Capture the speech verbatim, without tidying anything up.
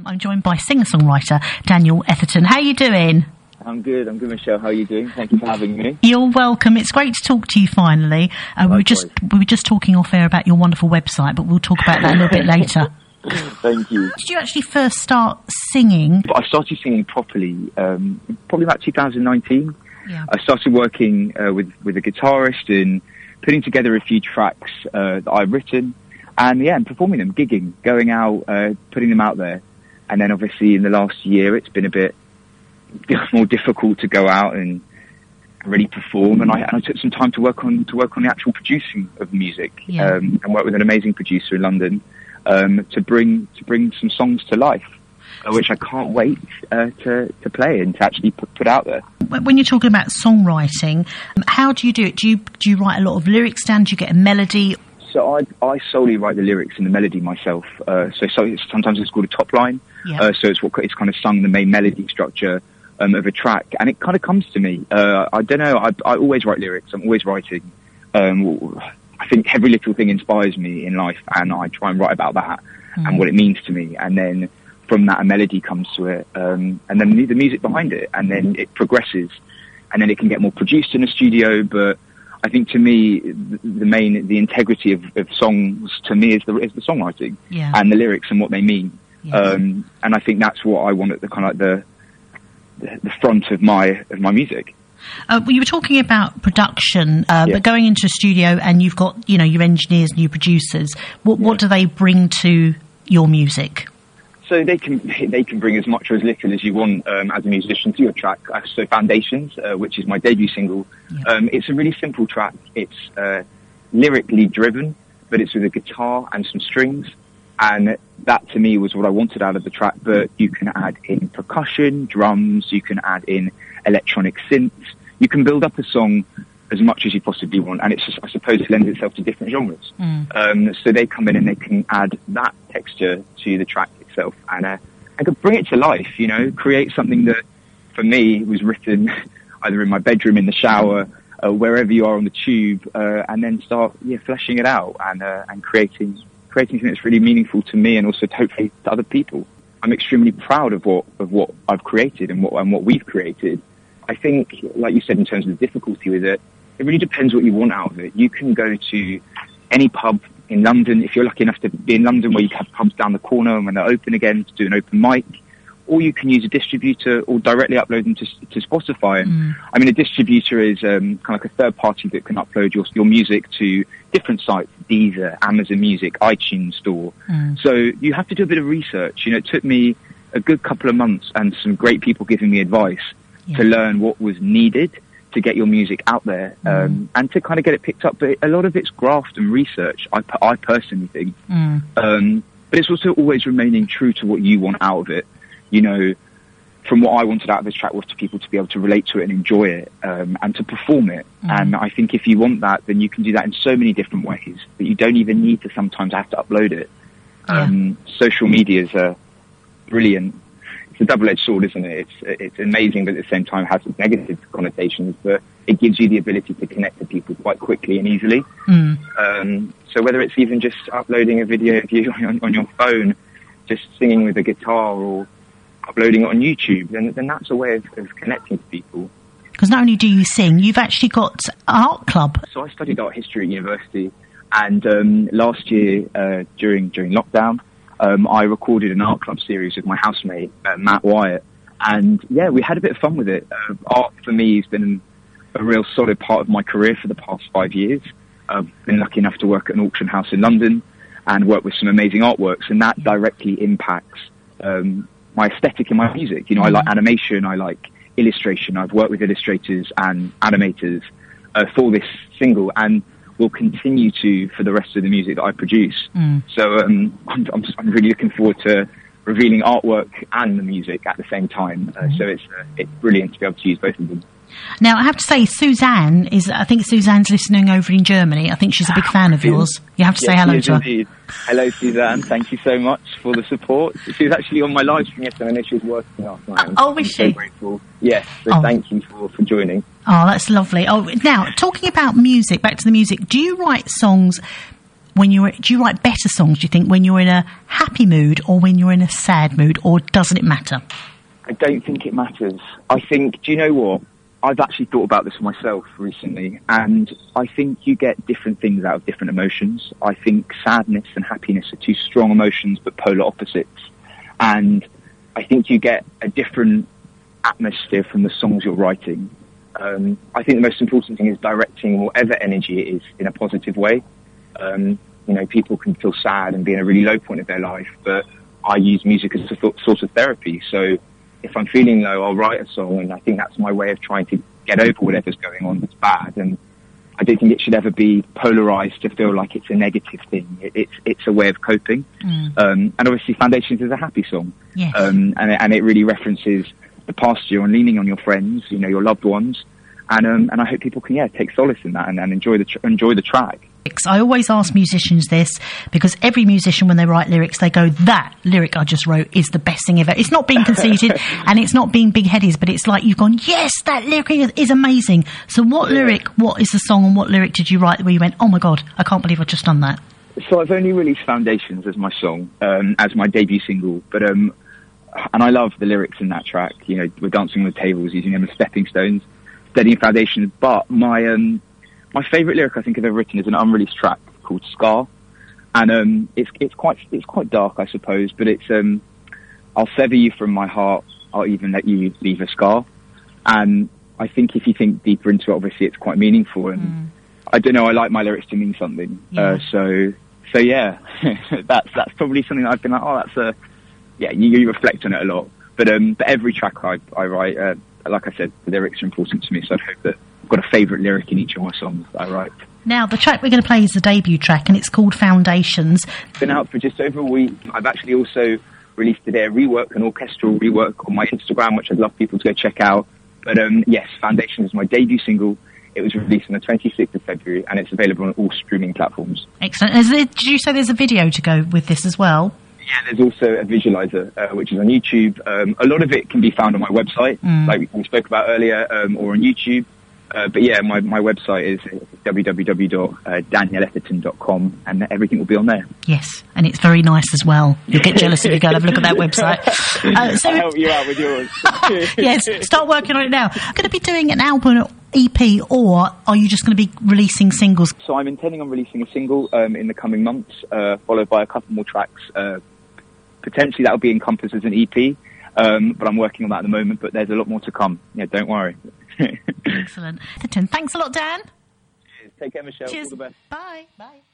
I'm joined by singer-songwriter Daniel Etherton. How are you doing? I'm good, I'm good, Michelle. How are you doing? Thank you for having me. You're welcome. It's great to talk to you finally. Uh, we were just we were just talking off air about your wonderful website, but we'll talk about that a little bit later. Thank you. Did you actually first start singing? I started singing properly um, probably about two thousand nineteen. Yeah. I started working uh, with, with a guitarist and putting together a few tracks uh, that I've written, and yeah, and performing them, gigging, going out, uh, putting them out there. And then obviously in the last year, it's been a bit more difficult to go out and really perform. And I, and I took some time to work on to work on the actual producing of music, yeah. um, and work with an amazing producer in London um, to bring to bring some songs to life, uh, which I can't wait uh, to to play and to actually put, put out there. When you're talking about songwriting, how do you do it? Do you do you write a lot of lyrics down? Do you get a melody? So I, I solely write the lyrics and the melody myself. Uh, so, so it's, sometimes it's called a top line. Yeah. Uh, so it's what it's kind of sung the main melody structure um, of a track, and it kind of comes to me. Uh, I don't know. I, I always write lyrics. I'm always writing. Um, I think every little thing inspires me in life, and I try and write about that mm. and what it means to me. And then from that, a melody comes to it, um, and then the music behind it, and then it progresses, and then it can get more produced in the studio. But I think to me, the, the main, the integrity of, of songs to me is the is the songwriting yeah. and the lyrics and what they mean. Yeah. Um, and I think that's what I want at the kind of like the, the the front of my of my music. Uh, well, you were talking about production, uh, yeah. but going into a studio and you've got, you know, your engineers and your producers. What yeah. what do they bring to your music? So they can they can bring as much or as little as you want um, as a musician to your track. Uh, so Foundations, uh, which is my debut single, yeah. um, it's a really simple track. It's uh, lyrically driven, but it's with a guitar and some strings. And that, to me, was what I wanted out of the track. But you can add in percussion, drums, you can add in electronic synths. You can build up a song as much as you possibly want. And it's just, I suppose it lends itself to different genres. Mm. Um, so they come in and they can add that texture to the track itself and, uh, and could bring it to life, you know, create something that, for me, was written either in my bedroom, in the shower, uh, wherever you are on the tube, uh, and then start yeah, fleshing it out and, uh, and creating... creating something that's really meaningful to me and also hopefully to other people. I'm extremely proud of what of what I've created and what and what we've created. I think, like you said, in terms of the difficulty with it, it really depends what you want out of it. You can go to any pub in London, if you're lucky enough to be in London, where you have pubs down the corner and when they're open again to do an open mic, or you can use a distributor or directly upload them to, to Spotify. Mm. I mean, a distributor is um, kind of like a third party that can upload your your music to different sites, Deezer, Amazon Music, iTunes Store. Mm. So you have to do a bit of research. You know, it took me a good couple of months and some great people giving me advice yeah. to learn what was needed to get your music out there mm. um, and to kind of get it picked up. But a lot of it's graft and research, I, I personally think. Mm. Um, but it's also always remaining true to what you want out of it. You know, from what I wanted out of this track was to people to be able to relate to it and enjoy it, um, and to perform it. Mm. And I think if you want that, then you can do that in so many different ways that you don't even need to sometimes have to upload it. Yeah. Um, social media is a brilliant, it's a double-edged sword, isn't it? It's, it's amazing, but at the same time has its negative connotations, but it gives you the ability to connect to people quite quickly and easily. Mm. Um, so whether it's even just uploading a video of you on, on your phone, just singing with a guitar or uploading it on YouTube, then then that's a way of, of connecting to people. Because not only do you sing, you've actually got an art club. So I studied art history at university, and um, last year uh, during during lockdown, um, I recorded an art club series with my housemate uh, Matt Wyatt, and yeah, we had a bit of fun with it. Uh, art for me has been a real solid part of my career for the past five years. I've been lucky enough to work at an auction house in London and work with some amazing artworks, and that directly impacts Um, my aesthetic in my music. You know, I like animation, I like illustration. I've worked with illustrators and animators uh, for this single and will continue to for the rest of the music that I produce. Mm. So um, I'm, I'm, I'm really looking forward to revealing artwork and the music at the same time. Uh, mm. So it's uh, it's brilliant to be able to use both of them. Now, I have to say, Suzanne is, I think Suzanne's listening over in Germany. I think she's a big fan of yours. You have to yes, say hello to her. Indeed. Hello, Suzanne. Thank you so much for the support. She was actually on my live stream yesterday. I know she was working last night. Oh, was she? I'm so grateful. Yes, so oh. thank you for, for joining. Oh, that's lovely. Oh, now, talking about music, back to the music, do you write songs when you're, do you write better songs, do you think, when you're in a happy mood or when you're in a sad mood, or doesn't it matter? I don't think it matters. I think, do you know what? I've actually thought about this myself recently, and I think you get different things out of different emotions. I think sadness and happiness are two strong emotions, but polar opposites. And I think you get a different atmosphere from the songs you're writing. Um, I think the most important thing is directing whatever energy it is in a positive way. Um, you know, people can feel sad and be in a really low point of their life, but I use music as a th- sort of therapy. So if I'm feeling low, I'll write a song, and I think that's my way of trying to get over whatever's going on that's bad. And I don't think it should ever be polarized to feel like it's a negative thing. It, it's it's a way of coping. Mm. Um, and obviously Foundations is a happy song. Yes. Um, and, it, and it really references the past year and leaning on your friends, you know, your loved ones. And um, and I hope people can, yeah, take solace in that and, and enjoy the tr- enjoy the track. I always ask musicians this, because every musician, when they write lyrics, they go, that lyric I just wrote is the best thing ever. It's not being conceited and it's not being big-headed, but it's like you've gone, yes, that lyric is, is amazing. So what yeah. lyric, what is the song, and what lyric did you write where you went, oh my God, I can't believe I've just done that? So I've only released Foundations as my song, um, as my debut single, but um, and I love the lyrics in that track. You know, we're dancing on the tables, using them as stepping stones, steadying foundations. But my um, my favourite lyric I think I've ever written is an unreleased track called Scar, and um, it's it's quite it's quite dark, I suppose, but it's um, I'll sever you from my heart, I'll even let you leave a scar. And I think if you think deeper into it, obviously it's quite meaningful, and mm. I don't know, I like my lyrics to mean something. Yeah. Uh, so so yeah, that's that's probably something that I've been like, oh, that's a yeah, you, you reflect on it a lot. But um, but every track I I write, uh, like I said, the lyrics are important to me, so I hope that I've got a favourite lyric in each of my songs that I write. Now, the track we're going to play is the debut track, and it's called Foundations. It's been out for just over a week. I've actually also released today a rework, an orchestral rework on my Instagram, which I'd love people to go check out. But um, yes, Foundations is my debut single. It was released on the twenty-sixth of February, and it's available on all streaming platforms. Excellent. Is there, did you say there's a video to go with this as well? Yeah, there's also a visualizer, uh, which is on YouTube. Um, a lot of it can be found on my website, mm. like we spoke about earlier, um, or on YouTube. Uh, but yeah, my, my website is w w w dot daniel etherton dot com, and everything will be on there. Yes, and it's very nice as well. You'll get jealous if you go and have a look at that website. Uh, so I'll help you out with yours. Yes, start working on it now. Going to be doing an album E P, or are you just going to be releasing singles? So I'm intending on releasing a single um, in the coming months, uh, followed by a couple more tracks. Uh, potentially that'll be encompassed as an E P, um, but I'm working on that at the moment, but there's a lot more to come. Yeah, don't worry. Excellent. Thanks a lot, Dan. Cheers. Take care, Michelle. Cheers. All the best. Bye. Bye.